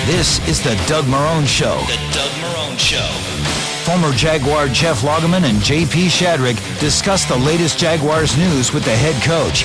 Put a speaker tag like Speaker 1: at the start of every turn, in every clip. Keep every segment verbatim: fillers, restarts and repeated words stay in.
Speaker 1: This is the Doug Marrone Show.
Speaker 2: The Doug Marrone Show.
Speaker 1: Former Jaguar Jeff Lageman and J P Shadrick discuss the latest Jaguars news with the head coach.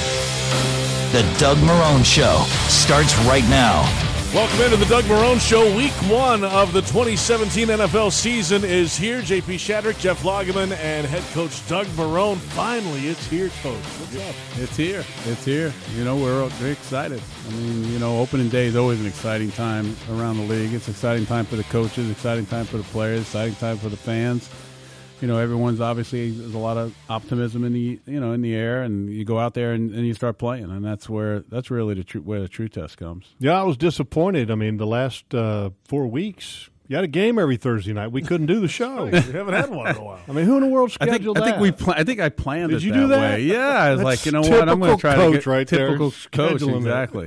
Speaker 1: The Doug Marrone Show starts right now.
Speaker 3: Welcome into the Doug Marrone Show. Week one of the twenty seventeen N F L season is here. J P Shadrick, Jeff Lageman, and head coach Doug Marrone. Finally, it's here, Coach. What's up?
Speaker 4: It's here. It's here. You know, we're very excited. I mean, you know, opening day is always an exciting time around the league. It's an exciting time for the coaches, exciting time for the players, exciting time for the fans. You know, everyone's obviously, there's a lot of optimism in the, you know, in the air, and you go out there and, and you start playing, and that's where, that's really the true, where the true test comes.
Speaker 5: Yeah, I was disappointed. I mean, the last uh, four weeks, you had a game every Thursday night. We couldn't do the show.
Speaker 3: We haven't had one in a while.
Speaker 5: I mean, who in the world
Speaker 4: I think,
Speaker 5: scheduled
Speaker 4: I think
Speaker 5: that?
Speaker 4: we, pl- I think I planned
Speaker 5: Did
Speaker 4: it
Speaker 5: you
Speaker 4: that
Speaker 5: do that?
Speaker 4: way. Yeah, I was
Speaker 5: That's
Speaker 4: like, you know what, I'm going to try to
Speaker 5: coach
Speaker 4: get
Speaker 5: right there,
Speaker 4: typical coach,
Speaker 5: scheduling it.
Speaker 4: exactly.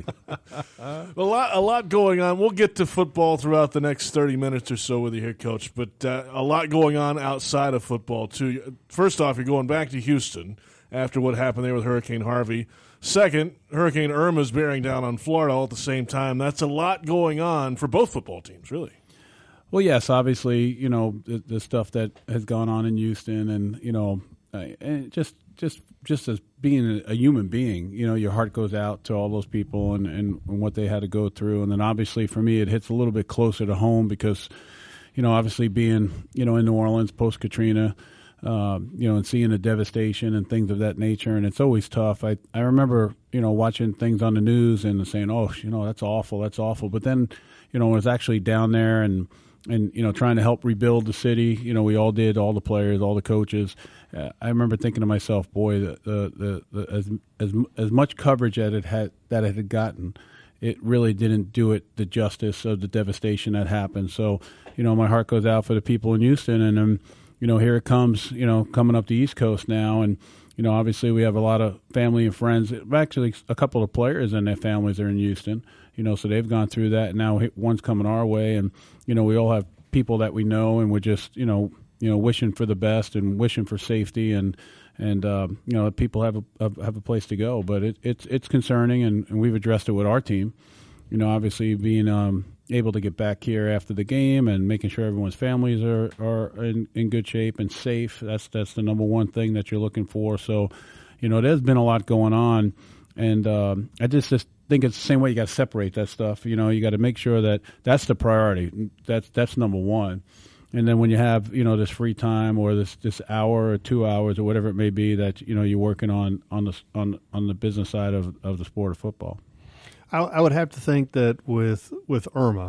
Speaker 3: A lot, a lot going on. We'll get to football throughout the next thirty minutes or so with you here, Coach. But uh, a lot going on outside of football too. First off, you're going back to Houston after what happened there with Hurricane Harvey. Second, Hurricane Irma's bearing down on Florida all at the same time. That's a lot going on for both football teams, really.
Speaker 4: Well, yes, obviously, you know, the, the stuff that has gone on in Houston, and you know, uh, and just just just as being a, a human being, you know, your heart goes out to all those people and, and, and what they had to go through. And then obviously for me, it hits a little bit closer to home because, you know, obviously being, you know, in New Orleans post Katrina, uh, you know, and seeing the devastation and things of that nature, and it's always tough. I I remember, you know, watching things on the news and saying, oh, you know, that's awful, that's awful. But then, you know, I was actually down there and. And, you know, trying to help rebuild the city. You know, we all did, all the players, all the coaches. Uh, I remember thinking to myself, boy, the, the, the, the, as as as much coverage that it had that it had gotten, it really didn't do it the justice of the devastation that happened. So, you know, my heart goes out for the people in Houston. And, um, you know, here it comes, you know, coming up the East Coast now. And, you know, obviously we have a lot of family and friends. Actually, a couple of players and their families are in Houston. You know, so they've gone through that. And now one's coming our way, and you know, we all have people that we know, and we're just, you know, you know, wishing for the best and wishing for safety, and and um, you know, people have a have a place to go. But it, it's it's concerning, and, and we've addressed it with our team. You know, obviously being um, able to get back here after the game and making sure everyone's families are are in, in good shape and safe. That's that's the number one thing that you're looking for. So, you know, there's been a lot going on, and um, I just just. think it's the same way. You got to separate that stuff. You know, you got to make sure that that's the priority. That's that's number one. And then when you have, you know, this free time or this, this hour or two hours or whatever it may be that, you know, you're working on on the on on the business side of, of the sport of football.
Speaker 5: I, I would have to think that with with Irma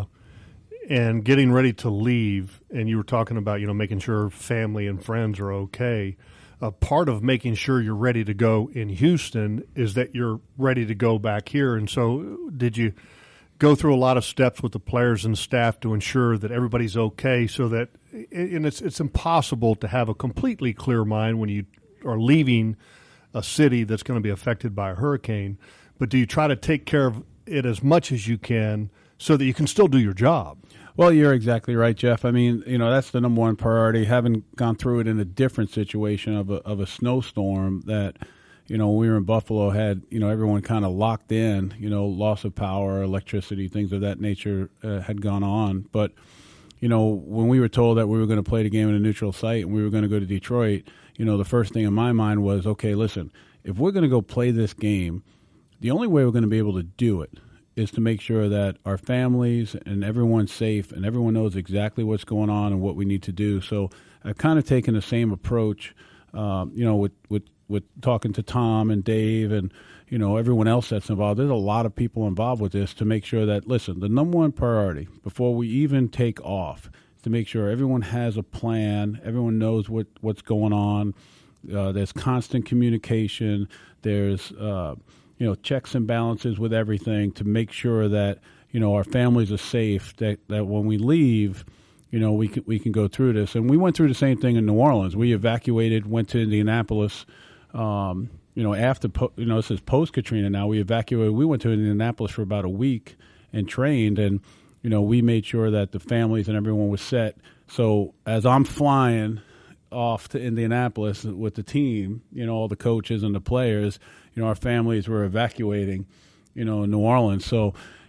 Speaker 5: and getting ready to leave, and you were talking about, you know, making sure family and friends are okay. A part of making sure you're ready to go in Houston is that you're ready to go back here. And so did you go through a lot of steps with the players and staff to ensure that everybody's okay, so that – and it's it's impossible to have a completely clear mind when you are leaving a city that's going to be affected by a hurricane, but do you try to take care of it as much as you can so that you can still do your job?
Speaker 4: Well, you're exactly right, Jeff. I mean, you know, that's the number one priority. Having gone through it in a different situation of a of a snowstorm that, you know, when we were in Buffalo, had, you know, everyone kind of locked in, you know, loss of power, electricity, things of that nature uh, had gone on. But, you know, when we were told that we were going to play the game in a neutral site and we were going to go to Detroit, you know, the first thing in my mind was, okay, listen, if we're going to go play this game, the only way we're going to be able to do it is to make sure that our families and everyone's safe and everyone knows exactly what's going on and what we need to do. So I've kind of taken the same approach, um, you know, with, with, with talking to Tom and Dave and, you know, everyone else that's involved. There's a lot of people involved with this to make sure that, listen, the number one priority before we even take off is to make sure everyone has a plan, everyone knows what, what's going on. Uh, there's constant communication. There's, uh, you know, checks and balances with everything to make sure that, you know, our families are safe, that, that when we leave, you know, we can, we can go through this. And we went through the same thing in New Orleans. We evacuated, went to Indianapolis, um, you know, after, you know, this is post-Katrina now. We evacuated. We went to Indianapolis for about a week and trained, and, you know, we made sure that the families and everyone was set. So as I'm flying off to Indianapolis with the team, you know, all the coaches and the players, you know, our families were evacuating, you know, in New Orleans. So,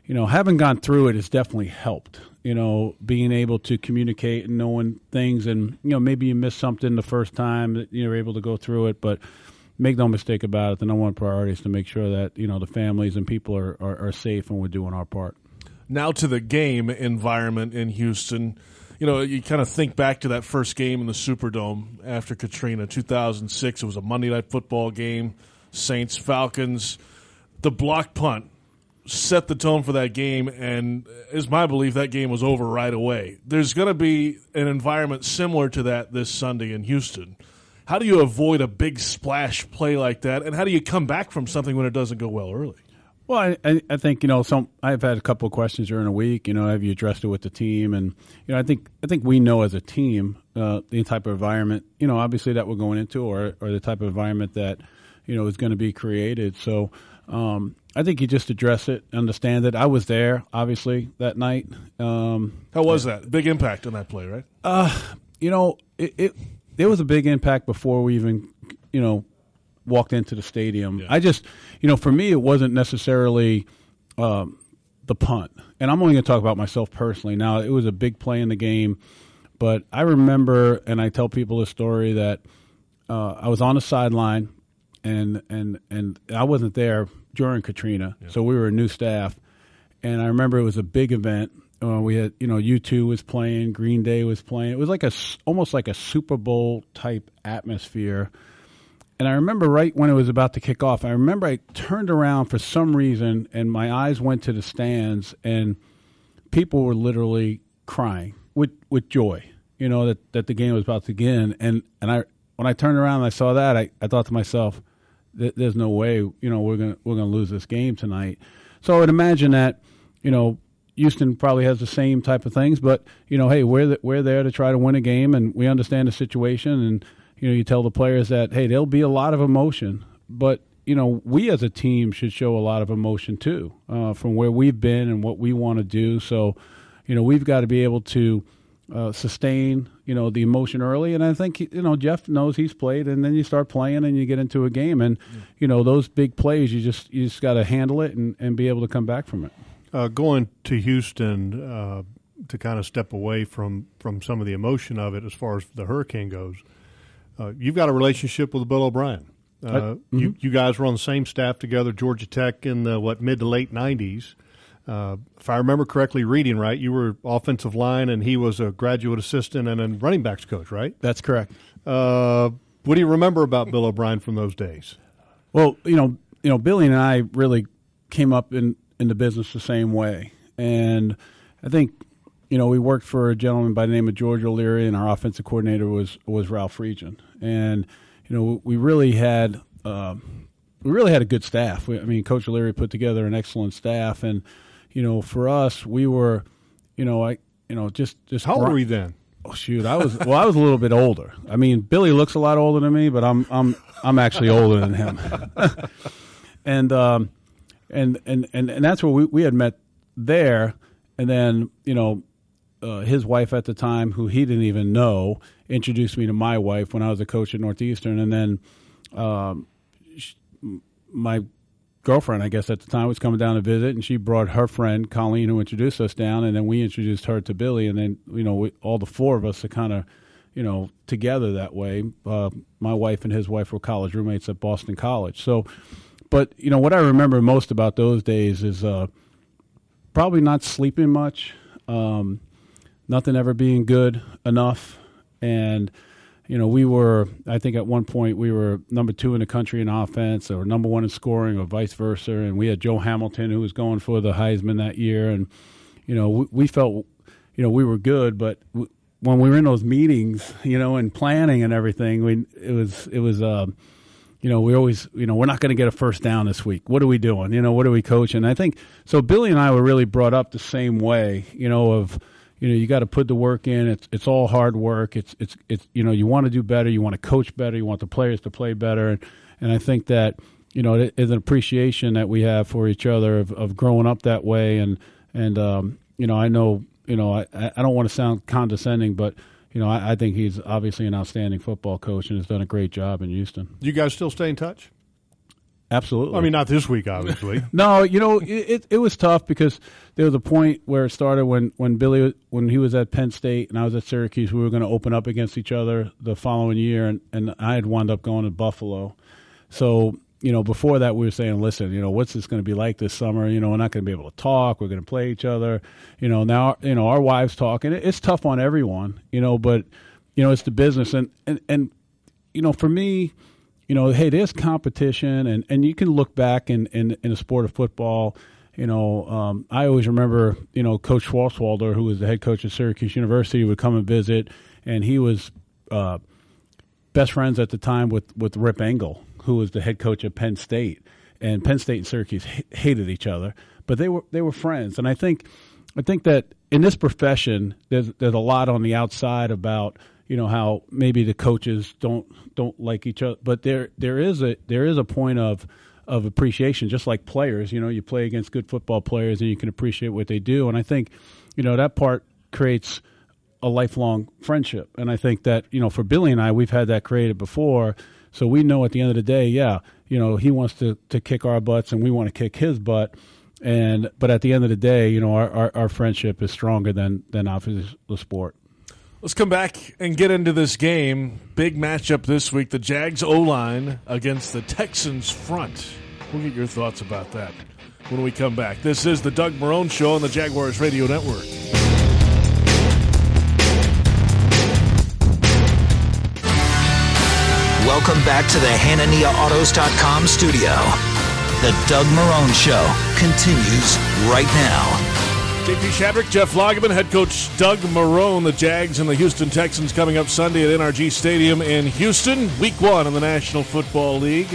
Speaker 4: you know, having gone through it has definitely helped. You know, being able to communicate and knowing things, and you know, maybe you missed something the first time that you're able to go through it, but make no mistake about it, the number one priority is to make sure that, you know, the families and people are, are, are safe and we're doing our part.
Speaker 3: Now to the game environment in Houston. You know, you kind of think back to that first game in the Superdome after Katrina, two thousand six. It was a Monday Night Football game, Saints, Falcons. The block punt set the tone for that game, and it's my belief that game was over right away. There's going to be an environment similar to that this Sunday in Houston. How do you avoid a big splash play like that, and how do you come back from something when it doesn't go well early?
Speaker 4: Well, I, I, I think, you know, some I've had a couple of questions during the week. You know, have you addressed it with the team? And you know, I think I think we know as a team uh, the type of environment, you know, obviously that we're going into, or or the type of environment that, you know, is going to be created. So um, I think you just address it, understand it. I was there, obviously, that night. Um,
Speaker 3: How was that? Big impact on that play, right?
Speaker 4: Uh, you know, it, it there was a big impact before we even, you know, walked into the stadium. Yeah. I just, you know, for me, it wasn't necessarily um, the punt. And I'm only going to talk about myself personally. Now, it was a big play in the game, but I remember, and I tell people this story, that uh, I was on the sideline, and and and I wasn't there during Katrina, yeah. So we were a new staff. And I remember it was a big event. Uh, we had, you know, U two was playing, Green Day was playing. It was like a, almost like a Super Bowl type atmosphere. And I remember right when it was about to kick off, I remember I turned around for some reason, and my eyes went to the stands, and people were literally crying with with joy, you know, that, that the game was about to begin. And and I when I turned around and I saw that, I, I thought to myself, there's no way, you know, we're gonna we're gonna lose this game tonight. So I would imagine that, you know, Houston probably has the same type of things, but you know, hey, we're the, we're there to try to win a game, and we understand the situation. And you know, you tell the players that, hey, there'll be a lot of emotion, but, you know, we as a team should show a lot of emotion too, uh, from where we've been and what we want to do. So, you know, we've got to be able to uh, sustain, you know, the emotion early. And I think, you know, Jeff knows he's played, and then you start playing and you get into a game. And, yeah. you know, those big plays, you just you just got to handle it and, and be able to come back from it.
Speaker 5: Uh, going to Houston uh, to kind of step away from, from some of the emotion of it as far as the Hurricane goes, Uh, you've got a relationship with Bill O'Brien. Uh, uh, mm-hmm. you, you guys were on the same staff together, Georgia Tech, in the what mid to late nineties. Uh, if I remember correctly, reading right, you were offensive line, and he was a graduate assistant and a running backs coach, right?
Speaker 4: That's correct.
Speaker 5: Uh, what do you remember about Bill O'Brien from those days?
Speaker 4: Well, you know, you know, Billy and I really came up in, in the business the same way, and I think, you know, we worked for a gentleman by the name of George O'Leary, and our offensive coordinator was was Ralph Regent. And you know, we really had uh, we really had a good staff. We, I mean, Coach O'Leary put together an excellent staff, and you know, for us, we were, you know, I, you know, just just
Speaker 5: how old were you then?
Speaker 4: Oh shoot, I was well, I was a little bit older. I mean, Billy looks a lot older than me, but I'm I'm I'm actually older than him. and um, and and and and that's where we we had met there, and then you know. Uh, his wife at the time, who he didn't even know, introduced me to my wife when I was a coach at Northeastern. And then um, she, my girlfriend, I guess at the time, was coming down to visit, and she brought her friend, Colleen, who introduced us down. And then we introduced her to Billy. And then, you know, we, all the four of us are kind of, you know, together that way. Uh, my wife and his wife were college roommates at Boston College. So, but, you know, what I remember most about those days is uh, probably not sleeping much. Um, Nothing ever being good enough. And, you know, we were, I think at one point we were number two in the country in offense, or number one in scoring, or vice versa. And we had Joe Hamilton, who was going for the Heisman that year. And, you know, we, we felt, you know, we were good. But w- when we were in those meetings, you know, and planning and everything, we, it was, it was, uh, you know, we always, you know, we're not going to get a first down this week. What are we doing? You know, what are we coaching? I think, so Billy and I were really brought up the same way, you know, of, you know, you got to put the work in. It's it's all hard work. It's it's it's you know, you want to do better. You want to coach better. You want the players to play better. And, and I think that, you know, it is an appreciation that we have for each other of, of growing up that way. And and um, you know, I know, you know, I I don't want to sound condescending, but you know, I, I think he's obviously an outstanding football coach and has done a great job in Houston.
Speaker 5: Do you guys still stay in touch?
Speaker 4: Absolutely.
Speaker 5: I mean, not this week, obviously.
Speaker 4: No, you know, it, it it was tough because there was a point where it started when, when Billy, when he was at Penn State and I was at Syracuse, we were going to open up against each other the following year, and, and I had wound up going to Buffalo. So, you know, before that we were saying, listen, you know, what's this going to be like this summer? You know, we're not going to be able to talk. We're going to play each other. You know, now, you know, our wives talk, and it, it's tough on everyone, you know, but, you know, it's the business. And, and, and you know, for me, you know, hey, there's competition, and, and you can look back in, in, in the sport of football. You know, um, I always remember, you know, Coach Schwarzwalder, who was the head coach at Syracuse University, would come and visit, and he was uh, best friends at the time with, with Rip Engel, who was the head coach at Penn State. And Penn State and Syracuse h- hated each other, but they were they were friends. And I think I think that in this profession, there's there's a lot on the outside about, you know, how maybe the coaches don't don't like each other, but there there is a there is a point of of appreciation, just like players. You know, you play against good football players and you can appreciate what they do. And I think, you know, that part creates a lifelong friendship. And I think that, you know, for Billy and I, we've had that created before. So we know at the end of the day, yeah, you know, he wants to, to kick our butts and we want to kick his butt. And but at the end of the day, you know, our, our, our friendship is stronger than than obviously the sport.
Speaker 3: Let's come back and get into this game. Big matchup this week, the Jags O-line against the Texans front. We'll get your thoughts about that when we come back. This is the Doug Marrone Show on the Jaguars Radio Network.
Speaker 1: Welcome back to the Hanania Autos dot com studio. The Doug Marrone Show continues right now.
Speaker 3: J P Shadrick, Jeff Lageman, head coach Doug Marrone. The Jags and the Houston Texans coming up Sunday at N R G Stadium in Houston. Week one in the National Football League.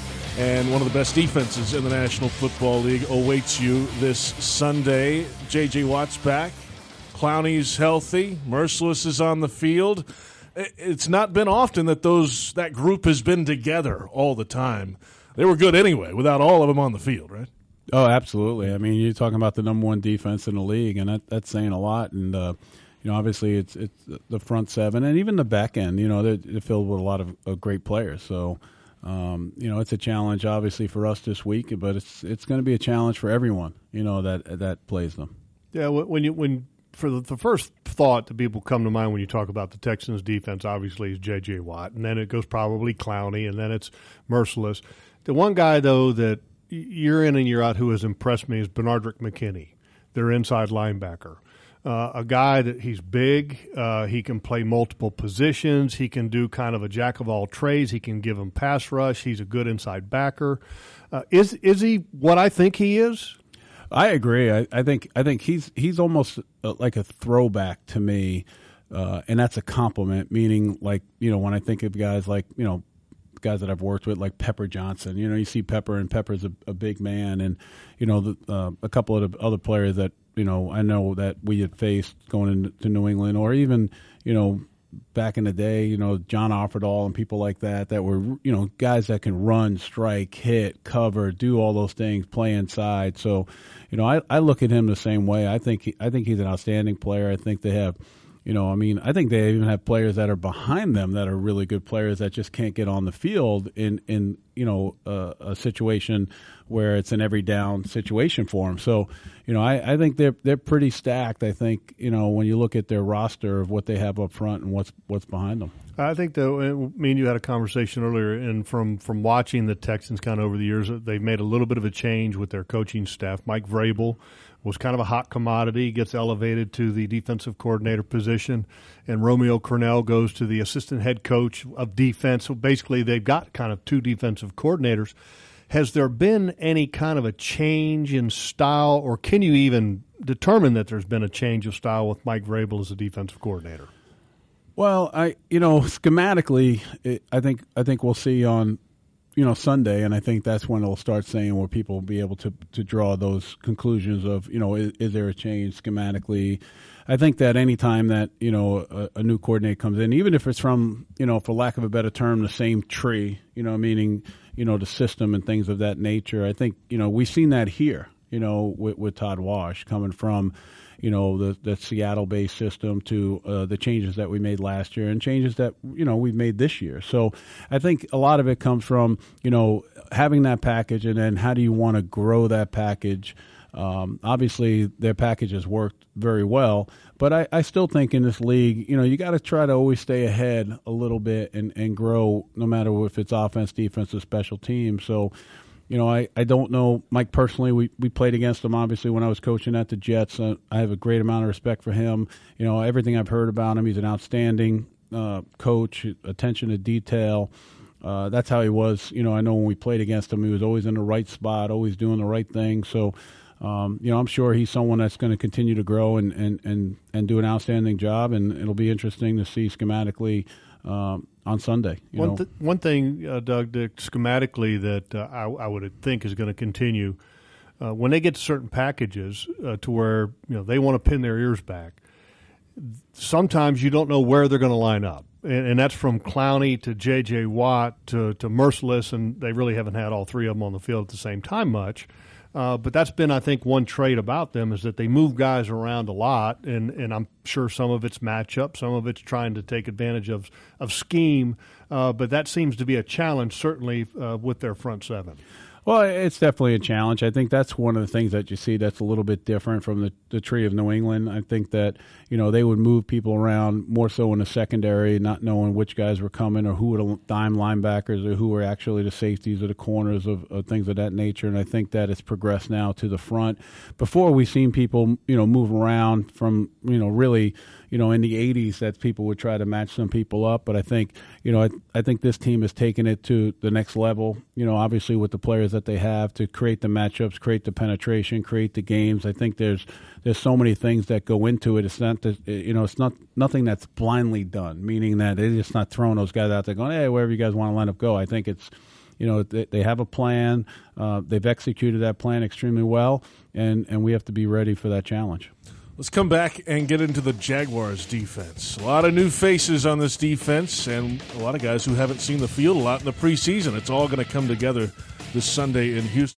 Speaker 3: And one of the best defenses in the National Football League awaits you this Sunday. J J Watt's back. Clowney's healthy. Merciless is on the field. It's not been often that those that group has been together all the time. They were good anyway, without all of them on the field, right?
Speaker 4: Oh, absolutely. I mean, you're talking about the number one defense in the league, and that, that's saying a lot. And uh, you know, obviously, it's it's the front seven and even the back end. You know, they're, they're filled with a lot of, of great players. So, um, you know, it's a challenge, obviously, for us this week, but it's it's going to be a challenge for everyone. You know, that that plays them.
Speaker 5: Yeah, when you when for the, the first thought that people come to mind when you talk about the Texans' defense, obviously, is J J Watt, and then it goes probably Clowney, and then it's Merciless. The one guy though that year in and year out who has impressed me is Benardrick McKinney, their inside linebacker. Uh, a guy that he's big, uh, he can play multiple positions, he can do kind of a jack of all trades, he can give them pass rush, he's a good inside backer. Uh, is is he what I think he is?
Speaker 4: I agree. I, I think I think he's he's almost like a throwback to me, uh, and that's a compliment. Meaning, like, you know, when I think of guys like, you know, guys that I've worked with, like Pepper Johnson. You know, you see Pepper, and Pepper's a, a big man, and you know, the, uh, a couple of the other players that, you know, I know that we had faced going into New England, or even, you know, back in the day, you know, John Offerdahl and people like that, that were, you know, guys that can run, strike, hit, cover, do all those things, play inside. So, you know, I, I look at him the same way. I think he, I think he's an outstanding player. I think they have, you know, I mean, I think they even have players that are behind them that are really good players that just can't get on the field in, in you know, uh, a situation where it's an every down situation for them. So, you know, I, I think they're they're pretty stacked. I think, you know, when you look at their roster of what they have up front and what's what's behind them.
Speaker 5: I think, though, me and you had a conversation earlier, and from, from watching the Texans kind of over the years, they've made a little bit of a change with their coaching staff. Mike Vrabel was kind of a hot commodity, gets elevated to the defensive coordinator position, and Romeo Crennel goes to the assistant head coach of defense. So basically they've got kind of two defensive coordinators. Has there been any kind of a change in style, or can you even determine that there's been a change of style with Mike Vrabel as a defensive coordinator?
Speaker 4: Well, I you know schematically, it, I think I think we'll see on you know Sunday, and I think that's when it'll start saying where people will be able to to draw those conclusions of you know is, is there a change schematically. I think that any time that you know a, a new coordinator comes in, even if it's from you know for lack of a better term the same tree, you know meaning you know the system and things of that nature, I think you know we've seen that here. you know, with, with Todd Wash coming from, you know, the, the Seattle-based system to uh, the changes that we made last year and changes that, you know, we've made this year. So I think a lot of it comes from, you know, having that package, and then how do you want to grow that package. Um, obviously, their package has worked very well, but I, I still think in this league, you know, you got to try to always stay ahead a little bit and, and grow, no matter if it's offense, defense, or special teams. So, you know, I, I don't know, Mike personally, we, we played against him, obviously, when I was coaching at the Jets. Uh, I have a great amount of respect for him. You know, everything I've heard about him, he's an outstanding uh, coach, attention to detail. Uh, that's how he was. You know, I know when we played against him, he was always in the right spot, always doing the right thing. So, um, you know, I'm sure he's someone that's going to continue to grow and, and, and, and do an outstanding job, and it'll be interesting to see schematically um, on Sunday. You
Speaker 5: one,
Speaker 4: know.
Speaker 5: th- one thing, uh, Doug, that schematically that uh, I, I would think is going to continue, uh, when they get to certain packages uh, to where, you know, they want to pin their ears back, sometimes you don't know where they're going to line up. And, and that's from Clowney to J J. Watt to, to Merciless, and they really haven't had all three of them on the field at the same time much. Uh, but that's been, I think, one trait about them is that they move guys around a lot, and, and I'm sure some of it's matchup, some of it's trying to take advantage of of scheme, uh, but that seems to be a challenge, certainly, uh, with their front seven.
Speaker 4: Well, it's definitely a challenge. I think that's one of the things that you see that's a little bit different from the, the tree of New England. I think that, you know, they would move people around more so in the secondary, not knowing which guys were coming or who were the dime linebackers or who were actually the safeties or the corners of, of things of that nature. And I think that it's progressed now to the front. Before, we've seen people, you know, move around from, you know, really, you know, in the eighties that people would try to match some people up. But I think, you know, I, I think this team has taken it to the next level, you know, obviously with the players that they have to create the matchups, create the penetration, create the games. I think there's there's so many things that go into it. It's not, that, you know, it's not nothing that's blindly done, meaning that they're just not throwing those guys out there going, hey, wherever you guys want to line up, go. I think it's, you know, they, they have a plan. Uh, they've executed that plan extremely well, and, and we have to be ready for that challenge.
Speaker 3: Let's come back and get into the Jaguars' defense. A lot of new faces on this defense and a lot of guys who haven't seen the field a lot in the preseason. It's all going to come together this Sunday in Houston.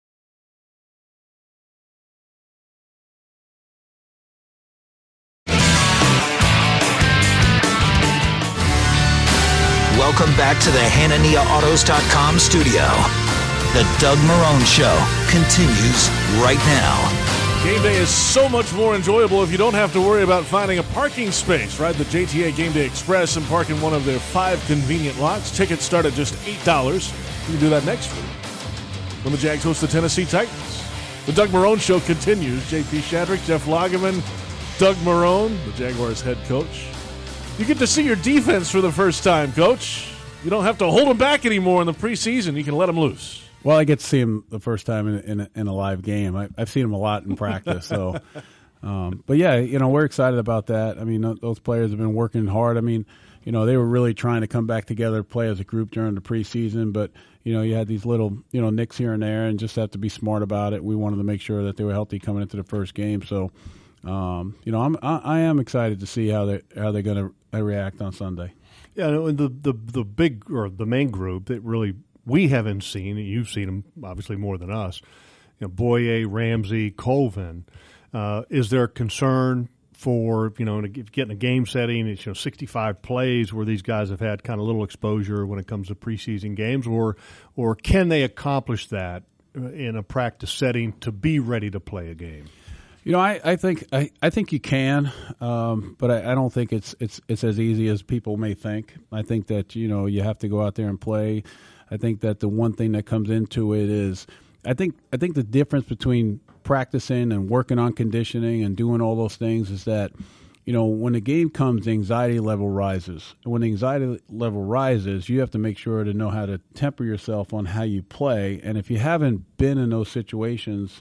Speaker 1: Welcome back to the Hanania Autos dot com studio. The Doug Marrone Show continues right now.
Speaker 3: Game day is so much more enjoyable if you don't have to worry about finding a parking space. Ride the J T A Game Day Express and park in one of their five convenient lots. Tickets start at just eight dollars. You can do that next week when the Jags host the Tennessee Titans. The Doug Marrone Show continues. J P Shadrick, Jeff Lageman, Doug Marrone, the Jaguars head coach. You get to see your defense for the first time, Coach. You don't have to hold them back anymore in the preseason. You can let them loose.
Speaker 4: Well, I get to see him the first time in, in, a, in a live game. I, I've seen him a lot in practice. So, um, but yeah, you know, we're excited about that. I mean, those players have been working hard. I mean, you know, they were really trying to come back together, play as a group during the preseason. But you know, you had these little, you know, nicks here and there, and just have to be smart about it. We wanted to make sure that they were healthy coming into the first game. So, um, you know, I'm I, I am excited to see how they how they're going to react on Sunday.
Speaker 5: Yeah, and the the the big or the main group that really we haven't seen, and you've seen them obviously more than us, you know, Boye, Ramsey, Colvin. Uh, is there concern for, you know, getting a game setting, it's, you know, sixty-five plays where these guys have had kind of little exposure when it comes to preseason games, or or can they accomplish that in a practice setting to be ready to play a game?
Speaker 4: You know, I, I think I, I think you can, um, but I, I don't think it's it's it's as easy as people may think. I think that, you know, you have to go out there and play. I think that the one thing that comes into it is, I think I think the difference between practicing and working on conditioning and doing all those things is that, you know, when the game comes, the anxiety level rises. And when the anxiety level rises, you have to make sure to know how to temper yourself on how you play. And if you haven't been in those situations,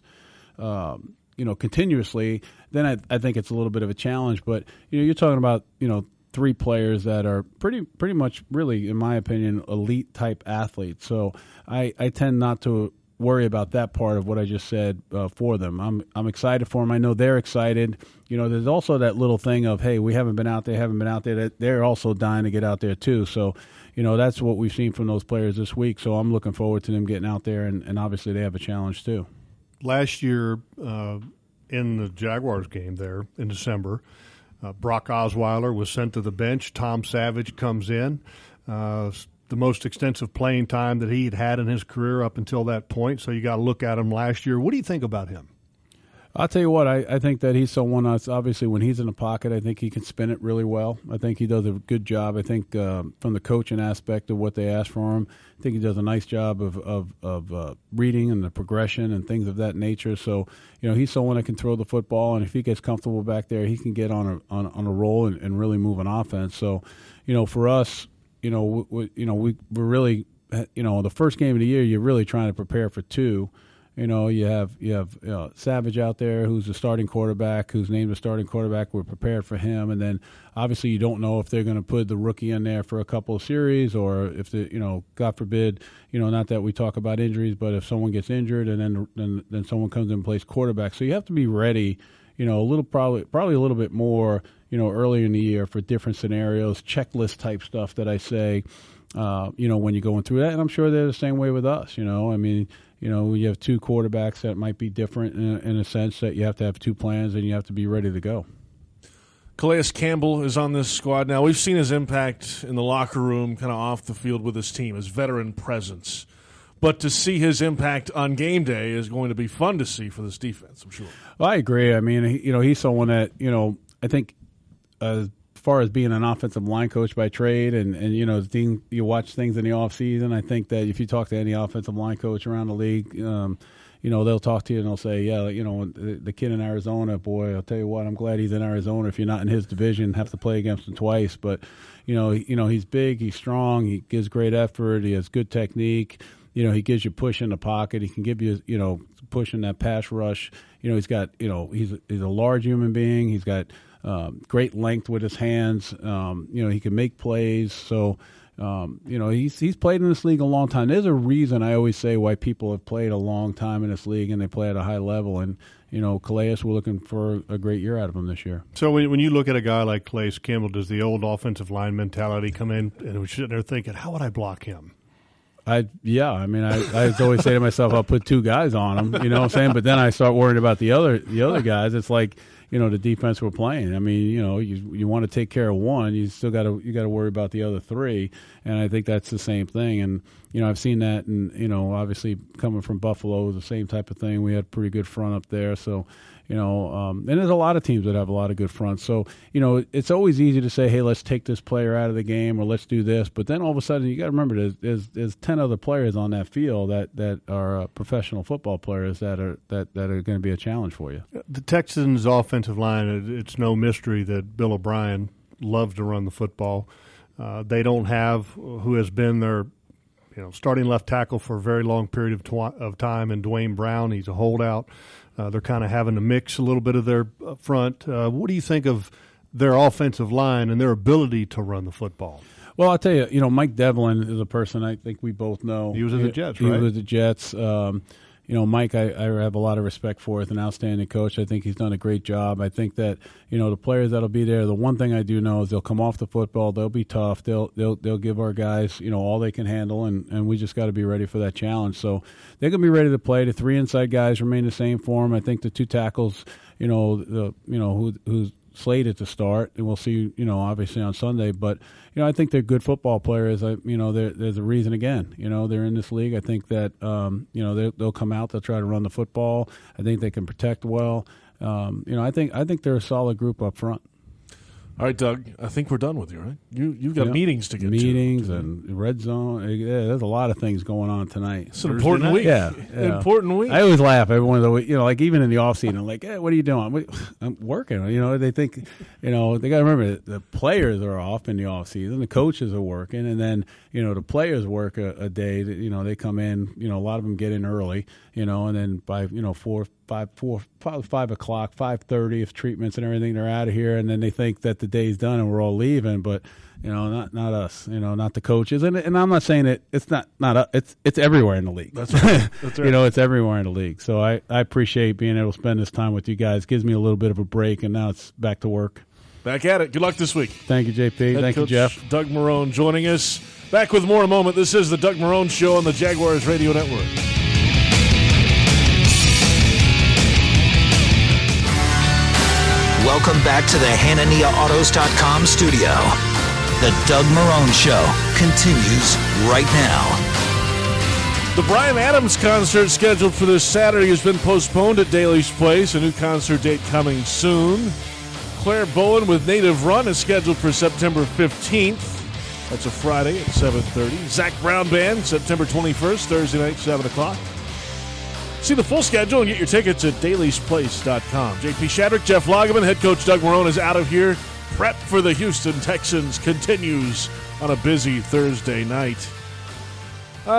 Speaker 4: um, you know, continuously, then I, I think it's a little bit of a challenge. But, you know, you're talking about, you know, three players that are pretty pretty much really, in my opinion, elite type athletes. So I, I tend not to worry about that part of what I just said uh, for them. I'm I'm excited for them. I know they're excited. You know, there's also that little thing of, hey, we haven't been out there, haven't been out there. That they're also dying to get out there too. So, you know, that's what we've seen from those players this week. So I'm looking forward to them getting out there, and, and obviously they have a challenge too.
Speaker 5: last year uh, in the Jaguars game there in December, uh, Brock Osweiler was sent to the bench. Tom Savage comes in. Uh, the most extensive playing time that he had had in his career up until that point. So you got to look at him last year. What do you think about him?
Speaker 4: I'll tell you what, I, I think that he's someone that's obviously when he's in the pocket, I think he can spin it really well. I think he does a good job. I think uh, from the coaching aspect of what they ask for him, I think he does a nice job of, of, of uh, reading and the progression and things of that nature. So, you know, he's someone that can throw the football, and if he gets comfortable back there, he can get on a on, on a roll and, and really move an offense. So, you know, for us, you know, we, we, you know, we, we're really, you know, the first game of the year, you're really trying to prepare for two. You know, you have you have you know, Savage out there who's the starting quarterback, who's named the starting quarterback. We're prepared for him, and then obviously you don't know if they're going to put the rookie in there for a couple of series, or if the you know, God forbid, you know, not that we talk about injuries, but if someone gets injured and then then then someone comes in and plays quarterback, so you have to be ready. You know, a little probably probably a little bit more. You know, earlier in the year for different scenarios, checklist type stuff that I say. Uh, you know, when you're going through that, and I'm sure they're the same way with us. You know, I mean. You know, you have two quarterbacks that might be different in a, in a sense that you have to have two plans and you have to be ready to go.
Speaker 3: Calais Campbell is on this squad now. We've seen his impact in the locker room, kind of off the field with his team, his veteran presence. But to see his impact on game day is going to be fun to see for this defense, I'm sure.
Speaker 4: Well, I agree. I mean, he, you know, he's someone that, you know, I think uh, as far as being an offensive line coach by trade and, and you know, thing, you watch things in the offseason, I think that if you talk to any offensive line coach around the league, um, you know, they'll talk to you and they'll say, yeah, you know, the, the kid in Arizona, boy, I'll tell you what, I'm glad he's in Arizona. If you're not in his division, have to play against him twice. But, you know, you know, he's big, he's strong, he gives great effort, he has good technique. You know, he gives you push in the pocket. He can give you, you know, push in that pass rush. You know, he's got, you know, he's he's a large human being. He's got um, great length with his hands. Um, you know, he can make plays. So, um, you know, he's he's played in this league a long time. There's a reason I always say why people have played a long time in this league and they play at a high level. And, you know, Calais, we're looking for a great year out of him this year.
Speaker 5: So when, when you look at a guy like Calais Campbell, does the old offensive line mentality come in and we're sitting there thinking, how would I block him?
Speaker 4: I yeah, I mean, I, I always say to myself, I'll put two guys on him, you know what I'm saying? But then I start worrying about the other the other guys. It's like, you know, the defense we're playing. I mean, you know, you you want to take care of one, you still got to you got to worry about the other three, and I think that's the same thing. And you know, I've seen that, and you know, obviously coming from Buffalo, it was the same type of thing. We had a pretty good front up there, so. You know, um, and there's a lot of teams that have a lot of good fronts. So, you know, it's always easy to say, hey, let's take this player out of the game or let's do this. But then all of a sudden, you got to remember there's, there's there's ten other players on that field that, that are uh, professional football players that are that, that are going to be a challenge for you.
Speaker 5: The Texans' offensive line, it's no mystery that Bill O'Brien loves to run the football. Uh, they don't have who has been their you know starting left tackle for a very long period of, tw- of time, and Dwayne Brown, he's a holdout. Uh, they're kind of having to mix a little bit of their front. Uh, what do you think of their offensive line and their ability to run the football?
Speaker 4: Well, I'll tell you, you know, Mike Devlin is a person I think we both know.
Speaker 5: He was at the Jets,
Speaker 4: he,
Speaker 5: right?
Speaker 4: He was at the Jets. Um, you know, Mike, I, I have a lot of respect for. He's an outstanding coach. I think he's done a great job. I think that, you know, the players that'll be there, the one thing I do know is they'll come off the football. They'll be tough. They'll they'll they'll give our guys, you know, all they can handle, and, and we just got to be ready for that challenge. So they're going to be ready to play. The three inside guys remain the same form. I think the two tackles, you know, the you know who who's slated to start, and we'll see, you know, obviously on Sunday. But, you know, I think they're good football players. I, you know, there's a reason, again, you know, they're in this league. I think that, um, you know, they'll come out, they'll try to run the football. I think they can protect well. Um, you know, I think I think they're a solid group up front.
Speaker 3: All right, Doug, I think we're done with you, right? You, you've got
Speaker 4: yeah.
Speaker 3: meetings to get
Speaker 4: meetings
Speaker 3: to.
Speaker 4: Meetings and red zone. Yeah, there's a lot of things going on tonight.
Speaker 3: It's an Thursday important night. week.
Speaker 4: Yeah, yeah.
Speaker 3: Important week.
Speaker 4: I always laugh every one of the week. You know, like even in the off season, I'm like, hey, what are you doing? I'm working. You know, they think, you know, they got to remember the players are off in the off season. The coaches are working, and then, you know, the players work a, a day. That, you know, they come in, you know, a lot of them get in early, you know, and then by, you know, four, five, four, five, five o'clock, five thirty, if treatments and everything, they're out of here, and then they think that the day's done and we're all leaving, but you know, not not us, you know, not the coaches, and and I'm not saying it. It's not not uh, it's it's everywhere in the league.
Speaker 3: That's right. That's right.
Speaker 4: You know, it's everywhere in the league. So I I appreciate being able to spend this time with you guys. Gives me a little bit of a break, and now it's back to work.
Speaker 3: Back at it. Good luck this week.
Speaker 4: Thank you, J P.
Speaker 3: Head
Speaker 4: Thank
Speaker 3: Coach
Speaker 4: you, Jeff.
Speaker 3: Doug Marrone joining us. Back with more in a moment. This is the Doug Marrone Show on the Jaguars Radio Network.
Speaker 1: Welcome back to the Hanania Autos dot com studio. The Doug Marrone Show continues right now.
Speaker 3: The Bryan Adams concert scheduled for this Saturday has been postponed at Daly's Place. A new concert date coming soon. Claire Bowen with Native Run is scheduled for September fifteenth. That's a Friday at seven thirty. Zach Brown Band, September twenty-first, Thursday night, seven o'clock. See the full schedule and get your tickets at Daly's Place dot com. J P Shadrick, Jeff Lageman, head coach Doug Marrone is out of here. Prep for the Houston Texans continues on a busy Thursday night. Uh,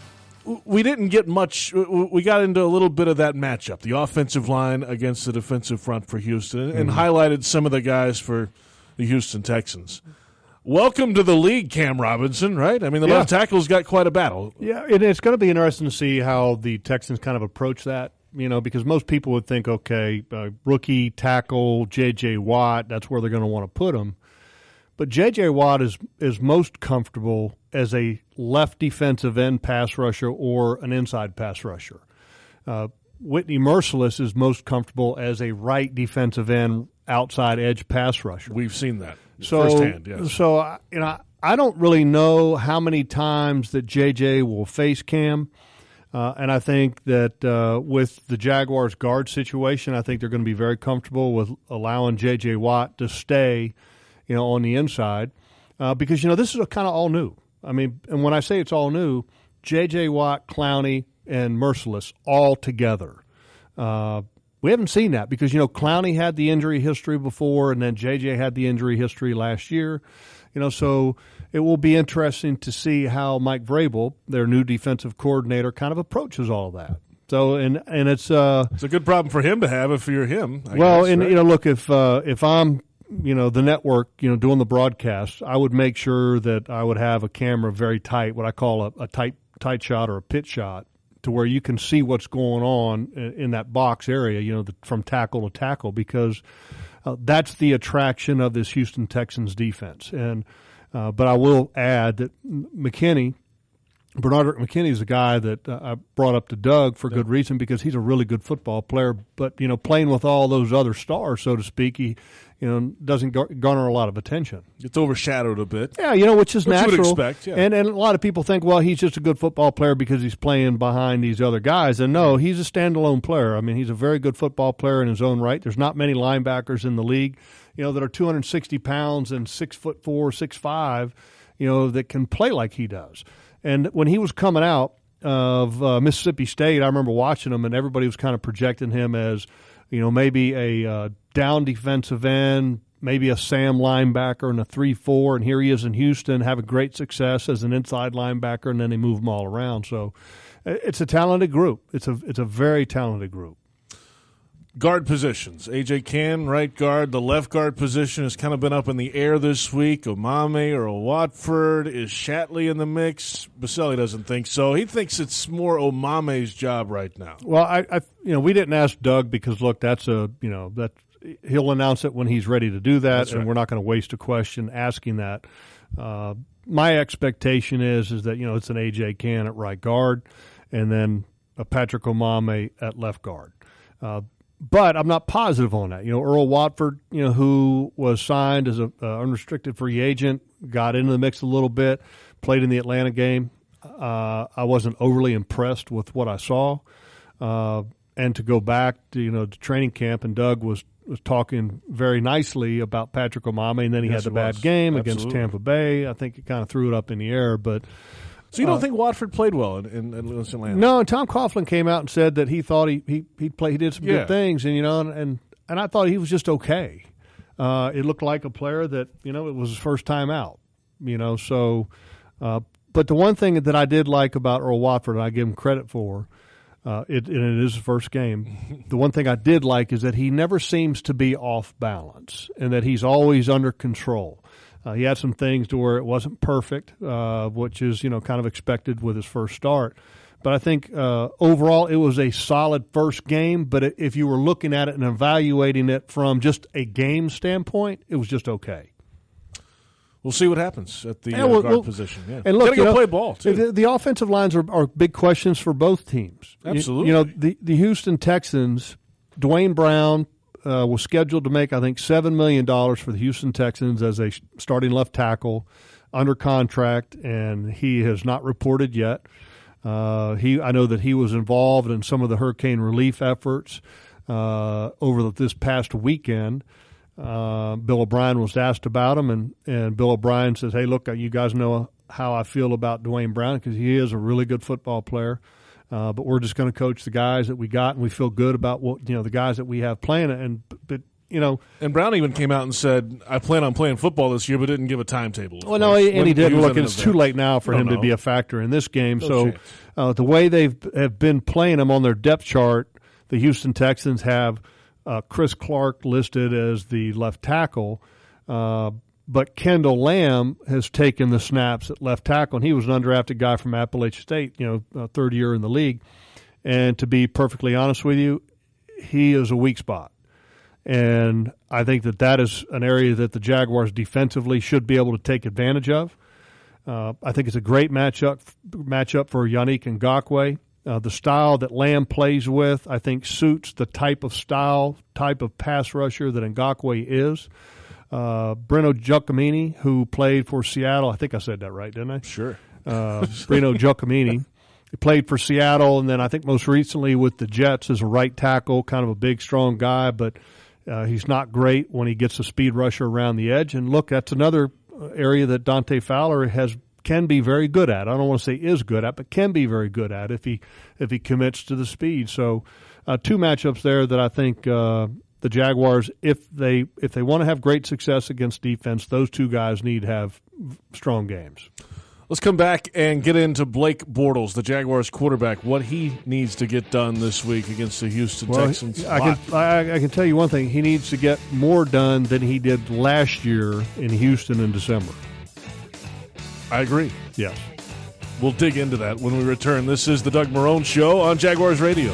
Speaker 3: we didn't get much. We got into a little bit of that matchup, the offensive line against the defensive front for Houston, and mm-hmm. highlighted some of the guys for the Houston Texans. Welcome to the league, Cam Robinson, right? I mean, the
Speaker 5: yeah.
Speaker 3: left tackle's got quite a battle.
Speaker 5: Yeah, it, it's going to be interesting to see how the Texans kind of approach that, you know, because most people would think, okay, uh, rookie tackle, J J. Watt, that's where they're going to want to put him. But J J. Watt is, is most comfortable as a left defensive end pass rusher or an inside pass rusher. Uh, Whitney Mercilus is most comfortable as a right defensive end outside edge pass rusher.
Speaker 3: We've seen that.
Speaker 5: So,
Speaker 3: firsthand, yes.
Speaker 5: so you know, I don't really know how many times that J J will face Cam, uh, and I think that uh, with the Jaguars guard situation, I think they're going to be very comfortable with allowing J J. Watt to stay, you know, on the inside, uh, because you know this is kind of all new. I mean, and when I say it's all new, J J. Watt, Clowney, and Mercilus all together. Uh, We haven't seen that because, you know, Clowney had the injury history before and then J J had the injury history last year. You know, so it will be interesting to see how Mike Vrabel, their new defensive coordinator, kind of approaches all of that. So, and and it's uh,
Speaker 3: it's a good problem for him to have if you're him. I
Speaker 5: well,
Speaker 3: guess,
Speaker 5: and,
Speaker 3: right?
Speaker 5: you know, look, if uh, if I'm, you know, the network, you know, doing the broadcast, I would make sure that I would have a camera very tight, what I call a, a tight tight shot or a pit shot, to where you can see what's going on in, in that box area, you know, the, from tackle to tackle, because uh, that's the attraction of this Houston Texans defense. And uh, but I will add that McKinney, Bernard McKinney is a guy that uh, I brought up to Doug for good reason, because he's a really good football player. But, you know, playing with all those other stars, so to speak, he, you know, doesn't gar- garner a lot of attention.
Speaker 3: It's overshadowed a bit.
Speaker 5: Yeah, you know, which is
Speaker 3: which
Speaker 5: natural.
Speaker 3: You would expect, yeah.
Speaker 5: And and a lot of people think, well, he's just a good football player because he's playing behind these other guys. And no, he's a standalone player. I mean, he's a very good football player in his own right. There's not many linebackers in the league, you know, that are two hundred sixty pounds and six foot four, six five, you know, that can play like he does. And when he was coming out of uh, Mississippi State, I remember watching him, and everybody was kind of projecting him as, you know, maybe a uh, down defensive end, maybe a Sam linebacker and a three four, and here he is in Houston having great success as an inside linebacker, and then they move him all around. So it's a talented group. It's a it's a very talented group.
Speaker 3: Guard positions. A J. Cann, right guard. The left guard position has kind of been up in the air this week. Omameh or Watford. Is Shatley in the mix? Baselli doesn't think so. He thinks it's more Omameh's job right now.
Speaker 5: Well, I, I you know, we didn't ask Doug because, look, that's a, you know, that he'll announce it when he's ready to do that,
Speaker 3: That's
Speaker 5: and
Speaker 3: right.
Speaker 5: we're not going to waste a question asking that. Uh, my expectation is is that, you know, it's an A J. Cann at right guard and then a Patrick Omameh at left guard. Uh, But I'm not positive on that. You know, Earl Watford, you know, who was signed as an uh, unrestricted free agent, got into the mix a little bit, played in the Atlanta game. Uh, I wasn't overly impressed with what I saw. Uh, and to go back to, you know, to training camp, and Doug was, was talking very nicely about Patrick Omameh, and then he
Speaker 3: Yes,
Speaker 5: had the
Speaker 3: he
Speaker 5: bad
Speaker 3: was.
Speaker 5: game
Speaker 3: Absolutely.
Speaker 5: against Tampa Bay. I think it kind of threw it up in the air, but –
Speaker 3: So you don't
Speaker 5: Uh,
Speaker 3: think Watford played well in, in, in Atlanta?
Speaker 5: No, and Tom Coughlin came out and said that he thought he he he played he did some
Speaker 3: Yeah.
Speaker 5: good things, and you know, and and, and I thought he was just okay. Uh, it looked like a player that, you know, it was his first time out, you know. So, uh, but the one thing that I did like about Earl Watford, and I give him credit for, uh, it and it is his first game. The one thing I did like is that he never seems to be off balance, and that he's always under control. Uh, he had some things to where it wasn't perfect, uh, which is, you know, kind of expected with his first start. But I think uh, overall it was a solid first game. But if you were looking at it and evaluating it from just a game standpoint, it was just okay.
Speaker 3: We'll see what happens at the
Speaker 5: Yeah,
Speaker 3: uh,
Speaker 5: well,
Speaker 3: guard
Speaker 5: well,
Speaker 3: position. Yeah.
Speaker 5: And look,
Speaker 3: Gotta
Speaker 5: you
Speaker 3: go
Speaker 5: know,
Speaker 3: play ball, too.
Speaker 5: The, the offensive lines are, are big questions for both teams. You-
Speaker 3: Absolutely.
Speaker 5: You, know, the, the Houston Texans, Dwayne Brown, uh, was scheduled to make, I think, seven million dollars for the Houston Texans as a starting left tackle under contract, and he has not reported yet. Uh, he, I know that he was involved in some of the hurricane relief efforts uh, over the, this past weekend. Uh, Bill O'Brien was asked about him, and, and Bill O'Brien says, hey, look, you guys know how I feel about Dwayne Brown because he is a really good football player. Uh, but we're just going to coach the guys that we got, and we feel good about what you know the guys that we have playing. And but you know,
Speaker 3: and Brown even came out and said, "I plan on playing football this year," but didn't give a timetable.
Speaker 5: Well, no, and when, he didn't. Look, it's too late now for him know. to be a factor in this game. No so uh, the way they have been playing him on their depth chart, the Houston Texans have uh, Chris Clark listed as the left tackle. Uh, But Kendall Lamb has taken the snaps at left tackle, and he was an undrafted guy from Appalachian State, you know, uh, third year in the league. And to be perfectly honest with you, he is a weak spot. And I think that that is an area that the Jaguars defensively should be able to take advantage of. Uh, I think it's a great matchup matchup for Yannick Ngakoue. Uh, the style that Lamb plays with, I think, suits the type of style, type of pass rusher that Ngakoue is. Uh, Breno Giacomini, who played for Seattle. I think I said that right, didn't I?
Speaker 3: Sure.
Speaker 5: Uh, Breno Giacomini. He played for Seattle, and then I think most recently with the Jets as a right tackle, kind of a big, strong guy, but uh, he's not great when he gets a speed rusher around the edge. And look, that's another area that Dante Fowler has can be very good at. I don't want to say is good at, but can be very good at if he if he commits to the speed. So uh, two matchups there that I think uh, – the Jaguars, if they if they want to have great success against defense, those two guys need to have strong games.
Speaker 3: Let's come back and get into Blake Bortles, the Jaguars quarterback, what he needs to get done this week against the Houston
Speaker 5: well,
Speaker 3: Texans.
Speaker 5: I can, I, I can tell you one thing. He needs to get more done than he did last year in Houston in December.
Speaker 3: I agree.
Speaker 5: Yes.
Speaker 3: We'll dig into that when we return. This is the Doug Marrone Show on Jaguars Radio.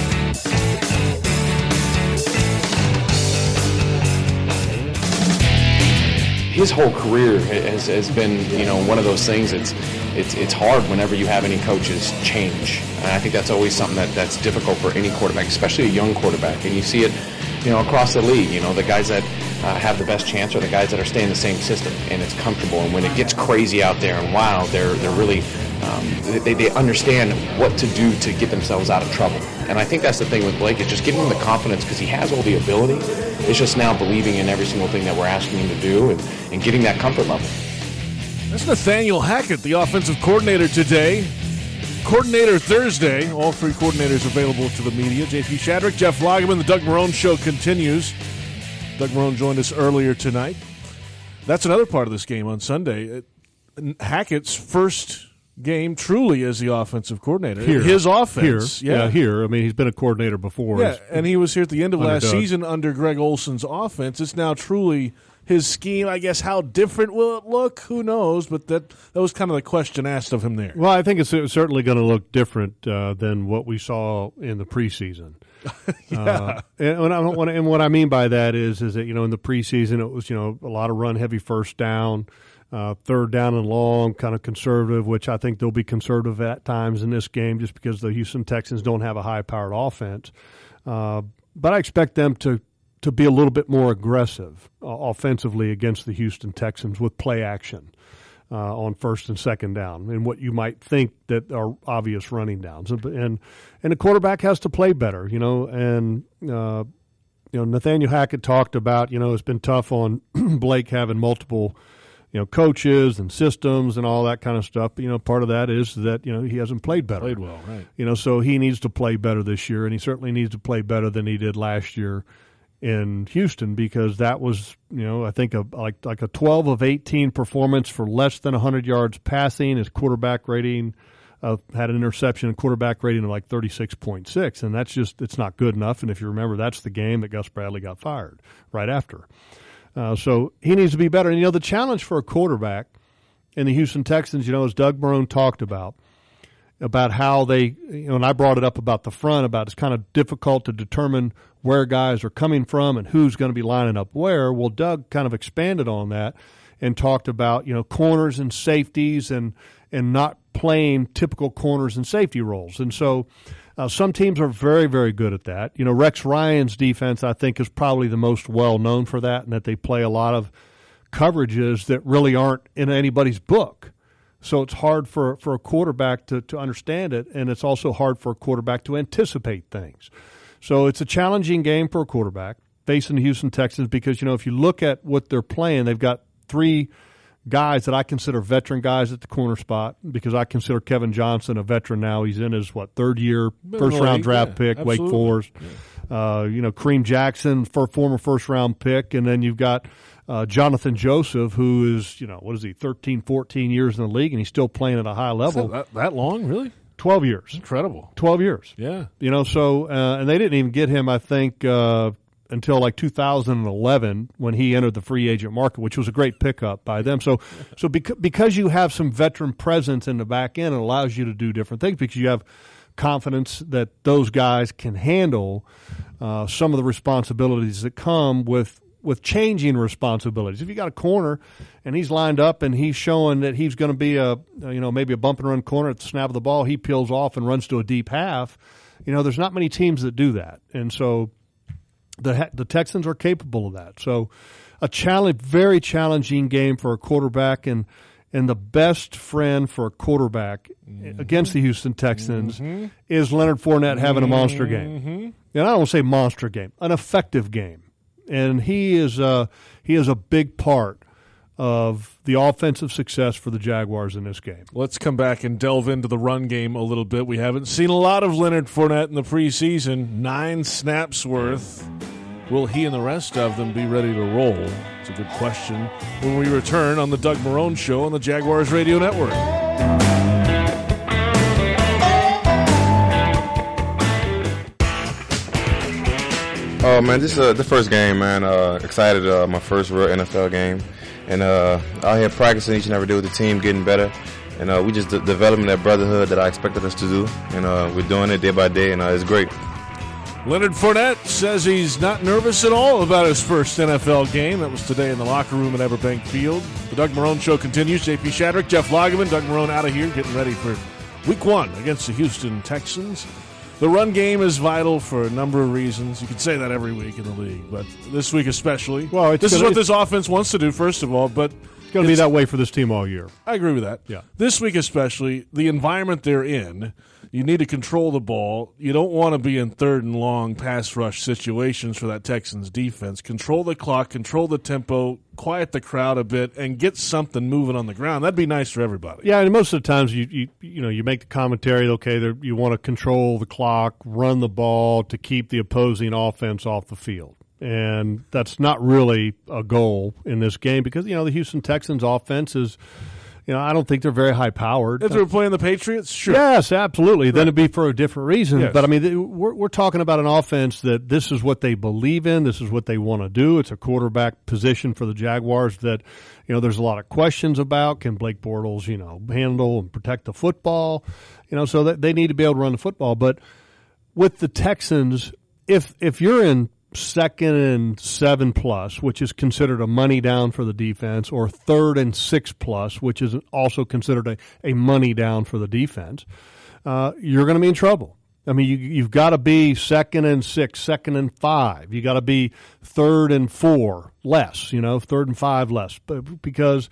Speaker 2: His whole career has, has been, you know, one of those things. It's, it's, it's hard whenever you have any coaches change, and I think that's always something that, that's difficult for any quarterback, especially a young quarterback. And you see it, you know, across the league. You know, the guys that uh, have the best chance are the guys that are staying in the same system, and it's comfortable. And when it gets crazy out there, and wow, they're they're really um, they they understand what to do to get themselves out of trouble. And I think that's the thing with Blake, is just giving him the confidence, because he has all the ability. It's just now believing in every single thing that we're asking him to do, and, and getting that comfort level.
Speaker 3: That's Nathaniel Hackett, the offensive coordinator today. Coordinator Thursday. All three coordinators available to the media. J P Shadrick, Jeff Lageman. The Doug Marrone Show continues. Doug Marrone joined us earlier tonight. That's another part of this game on Sunday. Hackett's first game truly as the offensive coordinator.
Speaker 5: Here.
Speaker 3: His offense.
Speaker 5: Here. Yeah. yeah, here. I mean, he's been a coordinator before.
Speaker 3: Yeah, and he was here at the end of last
Speaker 5: Doug.
Speaker 3: season under Greg Olson's offense. It's now truly his scheme. I guess how different will it look? Who knows? But that that was kind of the question asked of him there.
Speaker 5: Well, I think it's certainly going to look different uh, than what we saw in the preseason.
Speaker 3: yeah.
Speaker 5: Uh, and, what I, and what I mean by that is, is that, you know, in the preseason it was, you know, a lot of run heavy first down, uh, third down and long, kind of conservative, which I think they'll be conservative at times in this game just because the Houston Texans don't have a high-powered offense. Uh, but I expect them to to be a little bit more aggressive uh, offensively against the Houston Texans with play action uh, on first and second down, and what you might think that are obvious running downs. And and, and the quarterback has to play better, you know. And uh, you know, Nathaniel Hackett talked about, you know, it's been tough on Blake having multiple, you know, coaches and systems and all that kind of stuff. But, you know, part of that is that, you know, he hasn't played better.
Speaker 3: Played well, right?
Speaker 5: You know, so he needs to play better this year, and he certainly needs to play better than he did last year in Houston, because that was, you know, I think a, like like a twelve of eighteen performance for less than one hundred yards passing. His quarterback rating uh, had an interception and quarterback rating of like thirty-six point six, and that's just, it's not good enough. And if you remember, that's the game that Gus Bradley got fired right after. Uh, so he needs to be better. And, you know, the challenge for a quarterback in the Houston Texans, you know, as Doug Marrone talked about, about how they, you know, and I brought it up about the front, about it's kind of difficult to determine where guys are coming from and who's going to be lining up where. Well, Doug kind of expanded on that and talked about, you know, corners and safeties and and not playing typical corners and safety roles. And so Uh, some teams are very, very good at that. You know, Rex Ryan's defense, I think, is probably the most well-known for that, and that they play a lot of coverages that really aren't in anybody's book. So it's hard for, for a quarterback to, to understand it, and it's also hard for a quarterback to anticipate things. So it's a challenging game for a quarterback facing the Houston Texans because, you know, if you look at what they're playing, they've got three guys that I consider veteran guys at the corner spot because I consider Kevin Johnson a veteran now. He's in his, what, third year, first-round draft
Speaker 3: yeah,
Speaker 5: pick,
Speaker 3: absolutely.
Speaker 5: Wake Forest. Yeah. Uh, you know, Kareem Jackson, for former first-round pick, and then you've got uh, Jonathan Joseph, who is, you know, what is he, thirteen, fourteen years in the league, and he's still playing at a high level.
Speaker 3: That, that long, really?
Speaker 5: twelve years.
Speaker 3: Incredible.
Speaker 5: twelve years.
Speaker 3: Yeah.
Speaker 5: You know, so, uh, and they didn't even get him, I think, uh, until like two thousand eleven when he entered the free agent market, which was a great pickup by them. So, so because, because you have some veteran presence in the back end, it allows you to do different things because you have confidence that those guys can handle uh, some of the responsibilities that come with with changing responsibilities. If you got a corner and he's lined up and he's showing that he's going to be a, you know, maybe a bump and run corner at the snap of the ball, he peels off and runs to a deep half. You know, there's not many teams that do that. And so the the Texans are capable of that. So a challenge, very challenging game for a quarterback, and and the best friend for a quarterback mm-hmm. against the Houston Texans mm-hmm. is Leonard Fournette having a monster game.
Speaker 3: Mm-hmm.
Speaker 5: And I don't want to say monster game, an effective game. And he is uh, he is a big part of the offensive success for the Jaguars in this game.
Speaker 3: Let's come back and delve into the run game a little bit. We haven't seen a lot of Leonard Fournette in the preseason. Nine snaps worth. Will he and the rest of them be ready to roll? It's a good question when we return on the Doug Marrone Show on the Jaguars Radio Network.
Speaker 6: Oh, man, this is uh, the first game, man. Uh, excited, uh, my first real N F L game. And uh, out here practicing each and every day with the team, getting better. And uh, we just de- developing that brotherhood that I expected us to do. And uh, we're doing it day by day, and uh, it's great.
Speaker 3: Leonard Fournette says he's not nervous at all about his first N F L game. That was today in the locker room at Everbank Field. The Doug Marrone Show continues. J P Shadrick, Jeff Lageman, Doug Marrone out of here, getting ready for week one against the Houston Texans. The run game is vital for a number of reasons. You could say that every week in the league, but this week especially.
Speaker 5: Well, it's
Speaker 3: this
Speaker 5: gonna,
Speaker 3: is what this offense wants to do, first of all, but
Speaker 5: it's going to be that way for this team all year.
Speaker 3: I agree with that.
Speaker 5: Yeah.
Speaker 3: This week especially, the environment they're in, you need to control the ball. You don't want to be in third and long pass rush situations for that Texans defense. Control the clock, control the tempo, quiet the crowd a bit, and get something moving on the ground. That'd be nice for everybody.
Speaker 5: Yeah, and most of the times you you, you know you make the commentary, okay, you want to control the clock, run the ball to keep the opposing offense off the field. And that's not really a goal in this game because, you know, the Houston Texans offense is, you know, I don't think they're very high-powered.
Speaker 3: If they were playing the Patriots, sure.
Speaker 5: Yes, absolutely. Right. Then it'd be for a different reason.
Speaker 3: Yes.
Speaker 5: But, I mean, we're, we're talking about an offense that this is what they believe in. This is what they want to do. It's a quarterback position for the Jaguars that, you know, there's a lot of questions about. Can Blake Bortles, you know, handle and protect the football? You know, so that they need to be able to run the football. But with the Texans, if if you're in second and seven plus, which is considered a money down for the defense, or third and six plus, which is also considered a, a money down for the defense, uh, you're going to be in trouble. I mean, you, you've got to be second and six, second and five. You got to be third and four less, you know, third and five less, but because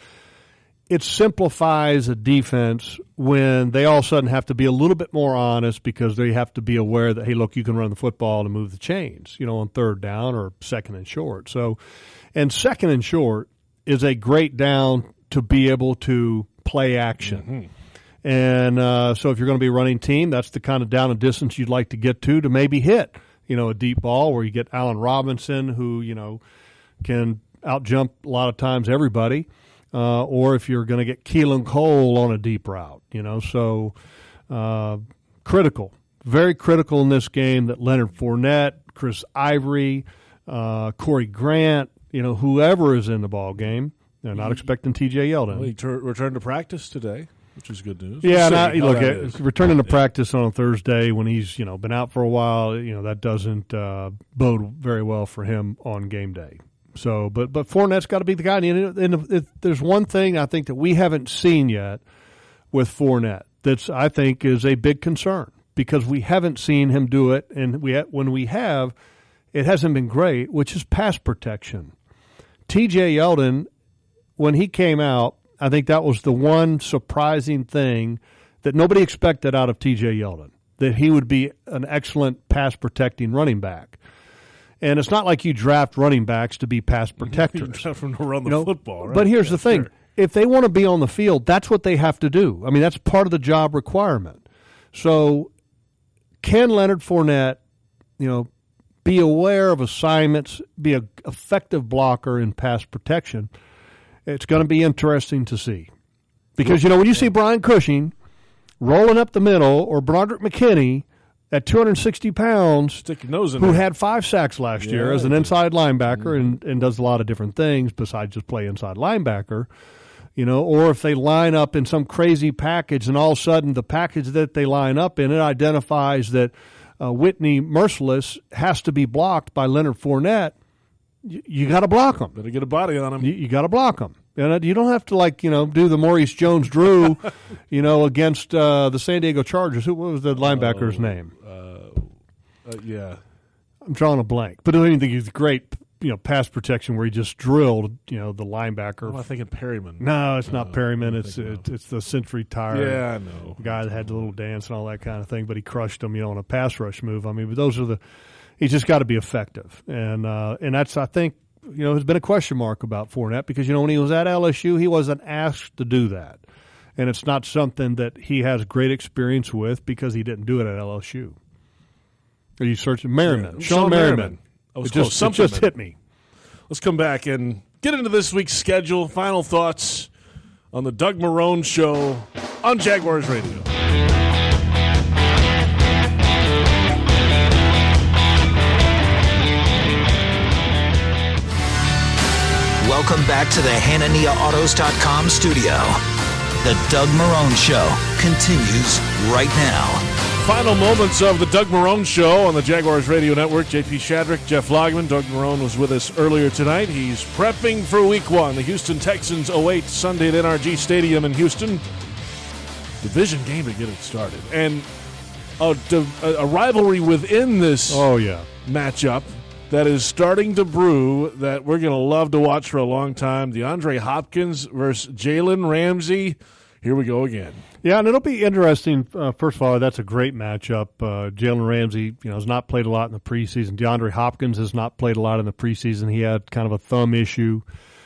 Speaker 5: it simplifies a defense when they all of a sudden have to be a little bit more honest because they have to be aware that, hey, look, you can run the football and move the chains, you know, on third down or second and short. So, and second and short is a great down to be able to play action. Mm-hmm. And uh, so if you're going to be a running team, that's the kind of down and distance you'd like to get to to maybe hit, you know, a deep ball where you get Allen Robinson who, you know, can outjump a lot of times everybody. Uh, or if you're going to get Keelan Cole on a deep route, you know. So uh, critical, very critical in this game that Leonard Fournette, Chris Ivory, uh, Corey Grant, you know, whoever is in the ball game. They're not expecting T J Yeldon.
Speaker 3: Well, he ter- returned to practice today, which is good news.
Speaker 5: Yeah,
Speaker 3: we'll
Speaker 5: and I, look,
Speaker 3: at,
Speaker 5: returning to practice on a Thursday when he's, you know, been out for a while, you know, that doesn't uh, bode very well for him on game day. So, but but Fournette's got to be the guy. And, and if there's one thing I think that we haven't seen yet with Fournette that's I think is a big concern because we haven't seen him do it, and we ha- when we have, it hasn't been great, which is pass protection. T J Yeldon, when he came out, I think that was the one surprising thing that nobody expected out of T J Yeldon, that he would be an excellent pass-protecting running back. And it's not like you draft running backs to be pass protectors.
Speaker 3: You draft them to run the
Speaker 5: you know,
Speaker 3: football, right?
Speaker 5: But here's
Speaker 3: yeah,
Speaker 5: the thing.
Speaker 3: Sure.
Speaker 5: If they want to be on the field, that's what they have to do. I mean, that's part of the job requirement. So can Leonard Fournette, you know, be aware of assignments, be an effective blocker in pass protection? It's going to be interesting to see. Because, you know, when you see Brian Cushing rolling up the middle, or Broderick McKinney at two hundred sixty pounds,
Speaker 3: Stick your nose in
Speaker 5: who
Speaker 3: there.
Speaker 5: had five sacks last
Speaker 3: Yeah,
Speaker 5: year as an
Speaker 3: he did.
Speaker 5: inside linebacker and, and does a lot of different things besides just play inside linebacker, you know, or if they line up in some crazy package and all of a sudden the package that they line up in, it identifies that uh, Whitney Merciless has to be blocked by Leonard Fournette, you, you got to block him.
Speaker 3: Better get a body on him.
Speaker 5: You, you got to block him. And you don't have to, like, you know, do the Maurice Jones-Drew, you know, against uh, the San Diego Chargers. Who what was the linebacker's
Speaker 3: Oh,
Speaker 5: name?
Speaker 3: Uh, yeah.
Speaker 5: I'm drawing a blank. But I don't even think he's great, you know, pass protection where he just drilled, you know, the linebacker.
Speaker 3: Oh, I think of Perryman.
Speaker 5: No, it's not
Speaker 3: No,
Speaker 5: Perryman.
Speaker 3: I
Speaker 5: It's
Speaker 3: think
Speaker 5: it's, it's the Century Tire
Speaker 3: Yeah, I know.
Speaker 5: guy that had the little dance and all that kind of thing. But he crushed him, you know, on a pass rush move. I mean, but those are the. He's just got to be effective, and uh, and that's I think. You know, there's been a question mark about Fournette because, you know, when he was at L S U, he wasn't asked to do that. And it's not something that he has great experience with because he didn't do it at L S U. Are you searching? Merriman.
Speaker 3: Yeah.
Speaker 5: Sean,
Speaker 3: Sean
Speaker 5: Merriman.
Speaker 3: Merriman. I was
Speaker 5: it
Speaker 3: close.
Speaker 5: just, it
Speaker 3: Something
Speaker 5: just
Speaker 3: Merriman.
Speaker 5: hit me.
Speaker 3: Let's come back and get into this week's schedule. Final thoughts on the Doug Marrone Show on Jaguars Radio.
Speaker 1: Welcome back to the Hanania Autos dot com studio. The Doug Marrone Show continues right now.
Speaker 3: Final moments of the Doug Marrone Show on the Jaguars Radio Network. J P Shadrick, Jeff Logman. Doug Marrone was with us earlier tonight. He's prepping for week one. The Houston Texans await Sunday at N R G Stadium in Houston. Division game to get it started. And a, a rivalry within this
Speaker 5: Oh, yeah.
Speaker 3: matchup that is starting to brew that we're going to love to watch for a long time. DeAndre Hopkins versus Jalen Ramsey. Here we go again.
Speaker 5: Yeah, and it'll be interesting. Uh, first of all, that's a great matchup. Uh, Jalen Ramsey, you know, has not played a lot in the preseason. DeAndre Hopkins has not played a lot in the preseason. He had kind of a thumb issue,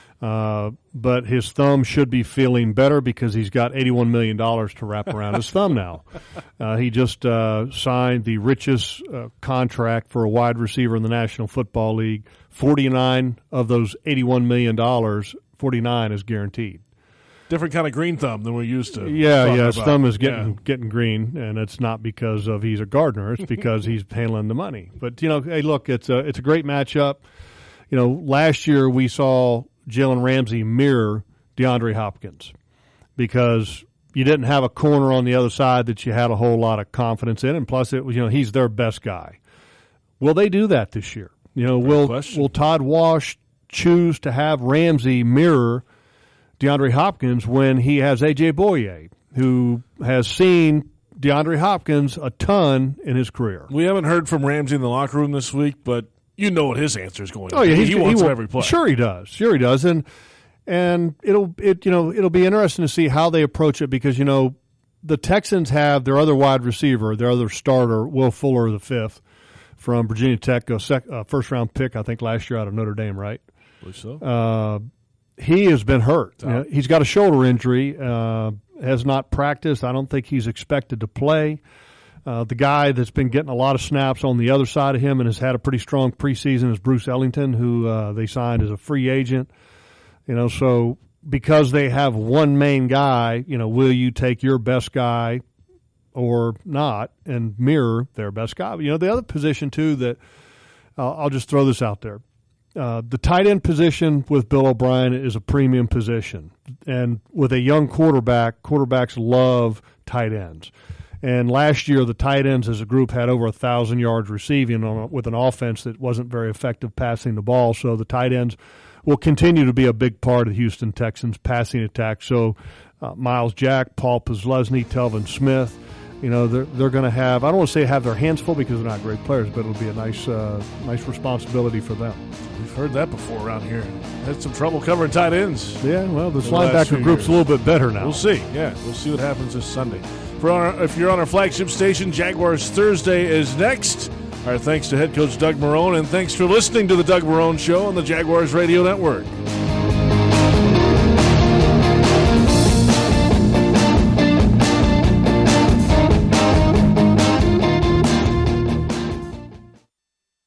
Speaker 5: uh, but his thumb should be feeling better because he's got eighty-one million dollars to wrap around his thumb now. Uh, he just uh, signed the richest uh, contract for a wide receiver in the National Football League. forty-nine of those eighty-one million dollars, forty-nine is guaranteed.
Speaker 3: Different kind of green thumb than we're used to.
Speaker 5: Yeah,
Speaker 3: talking
Speaker 5: yeah. His
Speaker 3: about.
Speaker 5: thumb is getting
Speaker 3: Yeah.
Speaker 5: getting green, and it's not because of he's a gardener. It's because he's handling the money. But you know, hey, look, it's a it's a great matchup. You know, last year we saw Jalen Ramsey mirror DeAndre Hopkins because you didn't have a corner on the other side that you had a whole lot of confidence in, and plus it was you know he's their best guy. Will they do that this year? You know, will
Speaker 3: question.
Speaker 5: will Todd Wash choose to have Ramsey mirror DeAndre Hopkins when he has A J Boye, who has seen DeAndre Hopkins a ton in his career?
Speaker 3: We haven't heard from Ramsey in the locker room this week, but you know what his answer is going to
Speaker 5: Oh yeah,
Speaker 3: be.
Speaker 5: he's,
Speaker 3: He wants
Speaker 5: will-
Speaker 3: every play.
Speaker 5: Sure, he does. Sure, he does. And and it'll it you know it'll be interesting to see how they approach it because you know the Texans have their other wide receiver, their other starter, Will Fuller, the fifth from Virginia Tech, a sec, uh, first round pick I think last year out of Notre Dame, right?
Speaker 3: I believe so.
Speaker 5: Uh, he has been hurt. You know, he's got a shoulder injury, uh, has not practiced. I don't think he's expected to play. Uh, the guy that's been getting a lot of snaps on the other side of him and has had a pretty strong preseason is Bruce Ellington, who uh, they signed as a free agent. You know, so because they have one main guy, you know, will you take your best guy or not and mirror their best guy? You know, the other position, too, that uh, I'll just throw this out there. Uh, the tight end position with Bill O'Brien is a premium position. And with a young quarterback, quarterbacks love tight ends. And last year, the tight ends as a group had over one thousand yards receiving on, with an offense that wasn't very effective passing the ball. So the tight ends will continue to be a big part of the Houston Texans' passing attack. So uh, Miles Jack, Paul Posluszny, Telvin Smith, you know, they're, they're going to have, I don't want to say have their hands full because they're not great players, but it'll be a nice uh, nice responsibility for them.
Speaker 3: We've heard that before around here. Had some trouble covering tight ends.
Speaker 5: Yeah, well, this
Speaker 3: The last few
Speaker 5: linebacker group's
Speaker 3: years.
Speaker 5: a little bit better now.
Speaker 3: We'll see. Yeah, we'll see what happens this Sunday. For our, if you're on our flagship station, Jaguars Thursday is next. Our thanks to head coach Doug Marrone, and thanks for listening to the Doug Marrone Show on the Jaguars Radio Network.